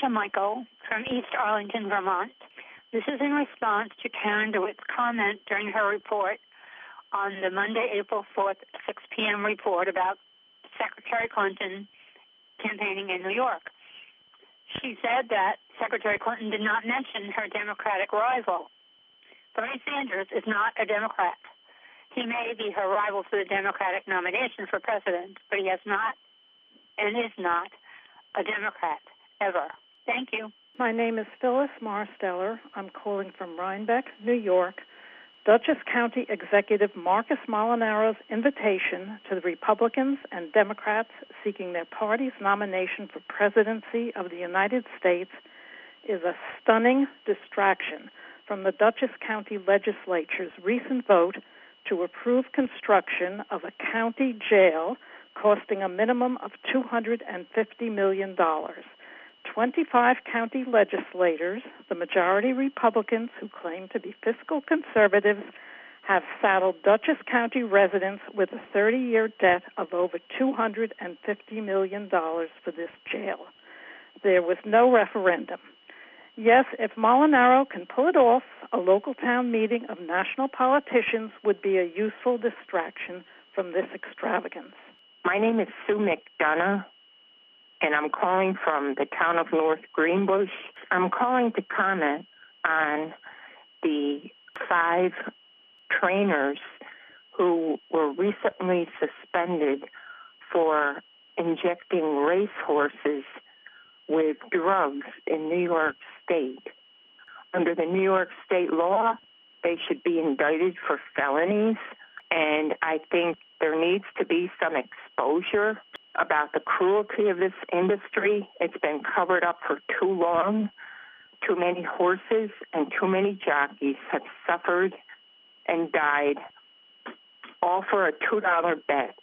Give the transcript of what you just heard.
Patricia Michael from East Arlington, Vermont. This is in response to Karen DeWitt's comment during her report on the Monday, April 4th, 6 p.m. report about Secretary Clinton campaigning in New York. She said that Secretary Clinton did not mention her Democratic rival. Bernie Sanders is not a Democrat. He may be her rival for the Democratic nomination for president, but he has not and is not a Democrat ever. Thank you. My name is Phyllis Marsteller. I'm calling from Rhinebeck, New York. Dutchess County Executive Marcus Molinaro's invitation to the Republicans and Democrats seeking their party's nomination for presidency of the United States is a stunning distraction from the Dutchess County Legislature's recent vote to approve construction of a county jail costing a minimum of $250 million. 25 county legislators, the majority Republicans who claim to be fiscal conservatives, have saddled Dutchess County residents with a 30-year debt of over $250 million for this jail. There was no referendum. Yes, if Molinaro can pull it off, a local town meeting of national politicians would be a useful distraction from this extravagance. My name is Sue McDonough, and I'm calling from the town of North Greenbush. I'm calling to comment on the 5 trainers who were recently suspended for injecting racehorses with drugs in New York State. Under the New York State law, they should be indicted for felonies, and I think there needs to be some exposure about the cruelty of this industry. It's been covered up for too long. Too many horses and too many jockeys have suffered and died, all for a $2 bet.